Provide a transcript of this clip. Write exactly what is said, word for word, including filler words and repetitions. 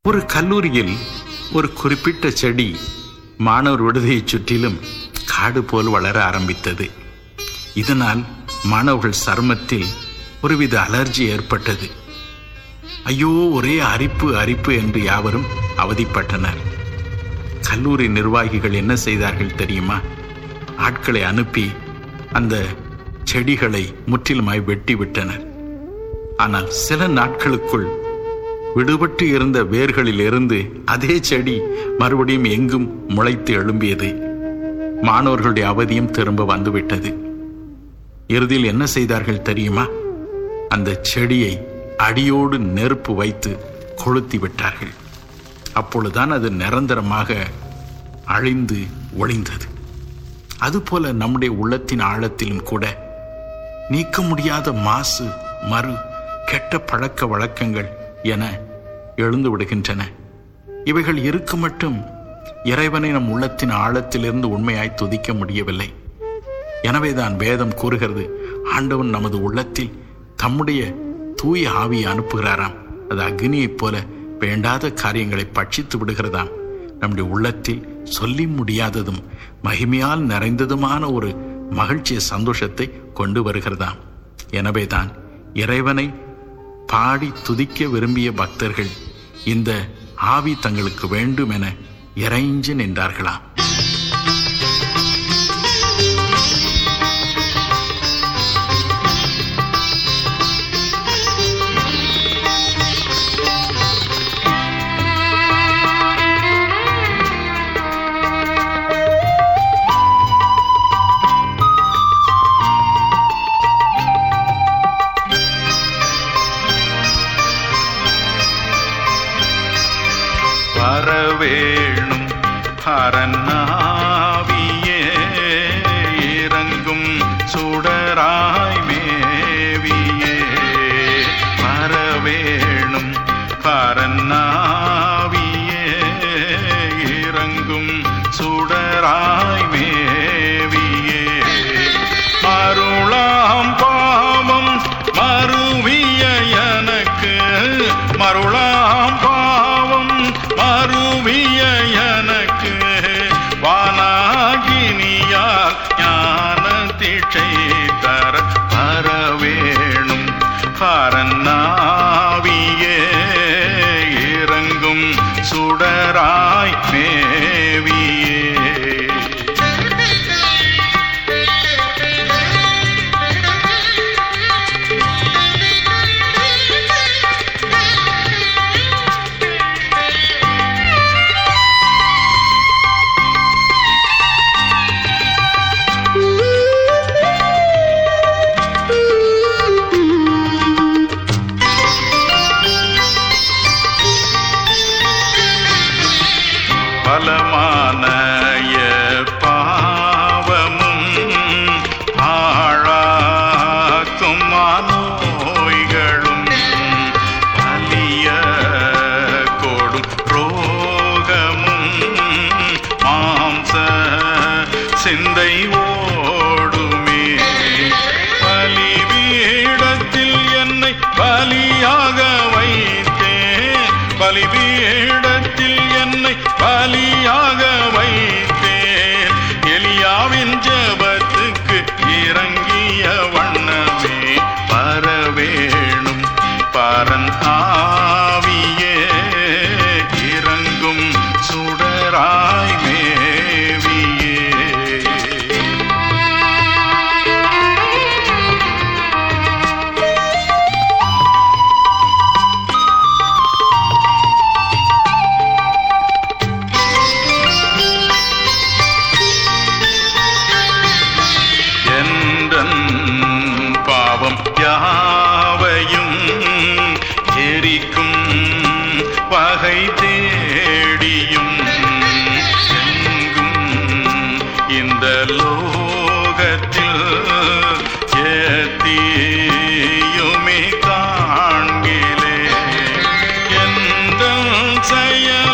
ஒரு கல்லூரியில் ஒரு குறிப்பிட்ட செடி மாணவர் விடுதியை சுற்றிலும் காடு போல் வளர ஆரம்பித்தது. இதனால் மாணவர்கள் சருமத்தில் ஒருவித அலர்ஜி ஏற்பட்டது. ஐயோ, ஒரே அரிப்பு அரிப்பு என்று யாவரும் அவதிப்பட்டனர். கல்லூரி நிர்வாகிகள் என்ன செய்தார்கள் தெரியுமா? ஆட்களை அனுப்பி அந்த செடிகளை முற்றிலுமாய் வெட்டி விட்டனர். ஆனால் சில நாட்களுக்குள் விடுபட்டு இருந்த வேர்களில் இருந்து அதே செடி மறுபடியும் எங்கும் முளைத்து எழும்பியது. மாணவர்களுடைய அவதியும் திரும்ப வந்துவிட்டது. இறுதியில் என்ன செய்தார்கள் தெரியுமா? அந்த செடியை அடியோடு நெருப்பு வைத்து கொளுத்தி விட்டார்கள். அப்பொழுதுதான் அது நிரந்தரமாக அழிந்து ஒளிந்தது. அதுபோல நம்முடைய உள்ளத்தின் ஆழத்திலும் கூட நீக்க முடியாத மாசு, மறு, கெட்ட பழக்க வழக்கங்கள் என எழுந்து விடுகின்றன. இவைகள் இருக்க மட்டும் இறைவனை நம் உள்ளத்தின் ஆழத்திலிருந்து உண்மையாய் துதிக்க முடியவில்லை. எனவேதான் வேதம் கூறுகிறது, ஆண்டவன் நமது உள்ளத்தில் தம்முடைய தூய ஆவியை அனுப்புகிறாராம். அது அக்னியைப் போல வேண்டாத காரியங்களை பட்சித்து விடுகிறதாம். நம்முடைய உள்ளத்தில் சொல்லி முடியாததும் மகிமையால் நிறைந்ததுமான ஒரு மகிழ்ச்சிய சந்தோஷத்தை கொண்டு வருகிறதாம். எனவேதான் இறைவனை பாடி துதிக்க விரும்பிய பக்தர்கள் இந்த ஆவி தங்களுக்கு வேண்டும் என இறைஞ்சி நின்றார்களாம். வரவேணும் பரநாவியே, இறங்கும் சுடராய் மேவியே. வரவேணும் பரநாவியே, இறங்கும் சுடராய் மேவியே. மருளாம் பாவம் மறுவிய எனக்கு, மருளாம் பாவம் மறுவிய எனக்கு, வானாகினியால் ஞான தீட்சை தர வரவேணும் பரநாவியே, இறங்கும் சுடராய் மேவியே. பலமான பாவமும் ஆழாக்கும் நோய்களும், வலிய கொடும் ரோகமும், மாம்ச சிந்தை ஓடுமே. பலிபீடத்தில் என்னை பலியாக வைத்தேன், பலிபீடத்தில் என்னை பலியாக வைத்தேன். எலியாவின் ஜெபத்துக்கு இறங்கிய வண்ணமே வரவேணும் பரன் ஆவியே, இறங்கும் சுடராய் மேவியே. பாவம் யாவையும் எரிக்கும் பகை தேடியும், எங்கும் இந்த லோகத்தில் ஏத்தியுமே காண்கிலே. எந்த செயல்